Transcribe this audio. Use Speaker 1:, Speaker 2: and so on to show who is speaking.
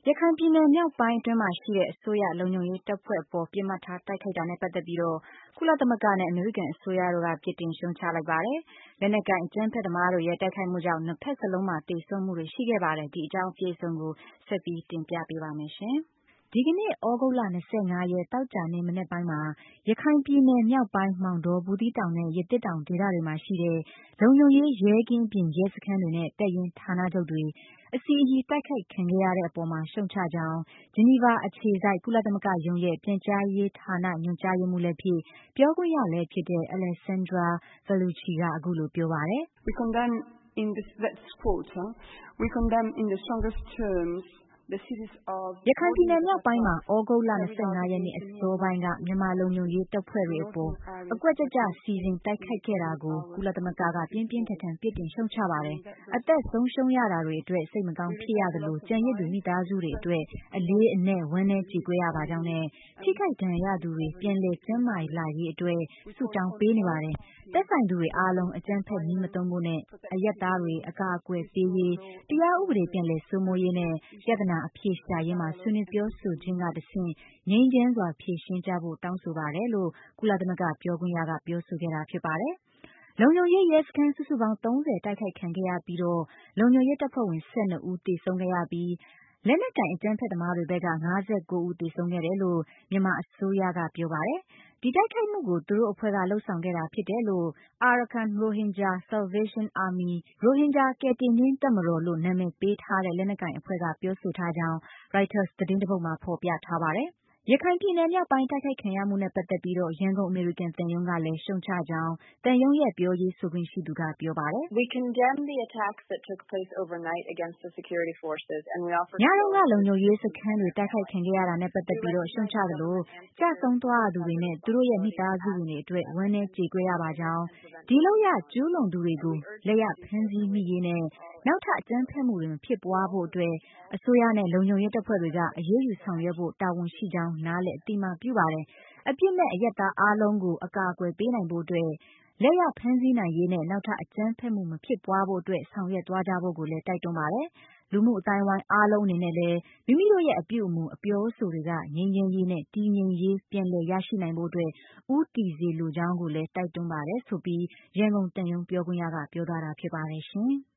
Speaker 1: ရခိုင်ပြည်နယ်မြောက်ပိုင်းအတွင်းမှာရှိတဲ့အစိုးရလုံခြုံရေးတပ်ဖွဲ့အပေါ်ပစ်မှတ်ထားတိုက်ခိုက်တာနဲ့ပတ်သက်ပြီးကုလသမဂ္ဂနဲ့အမေရိကန်အစိုးရတို့ကပြစ်တင်ရှုတ်ချလိုက်ပါတယ်။လက်နက်ကိုင်အကြမ်းဖက်သမားတို့ရဲ့တိုက်ခိုက်မှုကြောင့်နှစ်ဖက်စလုံးမှာသေဆုံးမှုတွေရှိခဲ့ပါတယ်။ဒီအကြောင်းအပြည့်အစုံကိုဆက်ပြီးတင်ပြပေးပါမယ်ရှင်။ဒီကနေ့သြဂုတ်လ25ရက်သောကြာနေ့မနက်ပိုင်းမှာရခိုင်ပြည်နယ်မြောက်ပိုင်းမောင်တောဘူးသီးတောင်နဲ့ရသေ့တောင်ဒေသတွေမှာရှိတဲ့လုံခြုံရေးရဲကင်းပြင်ရဲစခန်းတွေနဲ့တပ်ရင်းဌာနချုပ်တွေအစီအည်တိုက်ခိုက်ခံခဲ့ရတဲ့အပေါ်မှာရှုံချကြောင်းဂျနီဗာအခြေစိုက်ကုလသမဂ္ဂရုံးရဲ့ပြန်ကြားရေးဌာနညွှန်ကြားရေးမှူးလည်းဖြစ်ပြောခွင့်ရလည်းဖြစ်တဲ့ Alessandra Vellucci ကအခုလိုပြောပါတယ်။
Speaker 2: We condemn in the strongest terms the cities of
Speaker 1: ရခိုင်ပြည်နယ်မြောက်ပိုင်းမှာသြဂုတ်လ25ရက်နေ့အစောပိုင်းကမြန်မာလုံခြုံရေးတပ်ဖွဲ့တွေအပေါ်အကွက်ကျကျစီစဉ်တိုက်ခိုက်ခဲ့တာကိုကုလသမဂ္ဂကပြင်းပြင်းထန်ထန်ပြစ်တင်ရှုတ်ချပါတယ်။အသက်ဆုံးရှုံးရတာတွေအတွက်စိတ်မကောင်းဖြစ်ရသလိုကျန်ရစ်သူမိသားစုတွေအတွက်အလေးအနက်ဝမ်းနည်းကြေကွဲရပါကြောင်းနဲ့ထိခိုက်ဒဏ်ရာရသူတွေပြန်လည်ကျန်းမာလာရေးအတွက်ဆုတောင်းပေးနေပါတယ်။သက်ဆိုင်သူတွေအားလုံးအကြမ်းဖက်နည်းမသုံးဖို့နဲ့အရပ်သားတွေအကာအကွယ်ပေးရေးတရားဥပဒေပြန်လည်စိုးမိုးရေးနဲ့ပြဿနာအဖြေရှာရေးမှာဆွေးနွေးပြောဆိုခြင်းကတဆင့်ငြိမ်းချမ်းစွာဖြေရှင်းကြဖို့တောင်းဆိုပါတယ်လို့ကုလသမဂ္ဂပြောခွင့်ရကပြောဆိုခဲ့တာဖြစ်ပါတယ်။လုံခြုံရေးရဲစခန်းစုစုပေါင်း30တိုက်ခိုက်ခံခဲ့ရပြီးလုံခြုံရေးတပ်ဖွဲ့ဝင်12ဦးသေဆုံးခဲ့ရပြီးလက်နက်ကိုင်အကြမ်းဖက်သမားတွေဘက်က59ဦးသေဆုံးခဲ့တယ်လို့မြန်မာအစိုးရကပြောပါတယ်။ဒီတိုက်ခိုက်မှုကိုသူတို့အဖွဲ့ကလုပ်ဆောင်ခဲ့တာဖြစ်တယ်လို့ Arakan Rohingya Salvation Army ရိုဟင်ဂျာကယ်တင်ရေးတပ်မတော်လို့နာမည်ပေးထားတဲ့လက်နက်ကိုင်အဖွဲ့ကပြောဆိုထားကြောင်း Reuters သတင်းတပုဒ်မှာဖော်ပြထားပါတယ်။ရခိုင်ပြည်နယ်မြောက်ပိုင်းတိုက်ခိုက်ခံရမှုနဲ့ပတ်သက်ပြီးရန်ကုန်အမေရိကန်သံရုံးကလည်းရှုံချကြောင်းသံရုံးရဲ့ပြောရေးဆိုခွင့်ရှိသူကပြောပါတယ်။
Speaker 2: We condemn the attacks that took place overnight against the security forces and we offer
Speaker 1: ညတုန်းကလုံခြုံရေးစခန်းတွေတိုက်ခိုက်ခံခဲ့ရတာနဲ့ပတ်သက်ပြီးရှုံချသလိုကျဆုံးသွားသူတွေနဲ့သူတို့ရဲ့မိသားစုဝင်တွေအတွက်ဝမ်းနည်းကြေကွဲရပါကြောင်းဒီလုပ်ရကျူးလွန်သူတွေကိုလက်ရဖမ်းဆီးမိရေးနဲ့နောက်ထပ်အကြမ်းဖက်မှုတွေမဖြစ်ပွားဖို့အတွက်အစိုးရနဲ့လုံခြုံရေးတပ်ဖွဲ့တွေကအရေးယူဆောင်ရွက်ဖို့တာဝန်ရှိကြောင်းနားလည်အသိအမှတ်ပြုပါတယ်။အပြစ်မဲ့အရပ်သားအားလုံးကိုအကာအကွယ်ပေးနိုင်ဖို့အတွက်လက်ရဖမ်းဆီးနိုင်ရေးနဲ့နောက်ထပ်အကြမ်းဖက်မှုမဖြစ်ပွားဖို့အတွက်ဆောင်ရွက်သွားကြဖို့ကိုလည်းတိုက်တွန်းပါတယ်။လူမှုအသိုင်းအဝိုင်းအားလုံးအနေနဲ့လည်းမိမိတို့ရဲ့အပြုအမူအပြောအဆိုတွေကငြိမ်းချမ်းရေးနဲ့တည်ငြိမ်ရေးပြန်လည်ရရှိနိုင်ဖို့အတွက်ဦးတည်စေလိုကြောင်းကိုလည်းတိုက်တွန်းပါတယ်ဆိုပြီးရန်ကုန်သံရုံးပြောခွင့်ရကပြောသွားတာဖြစ်ပါတယ်ရှင်။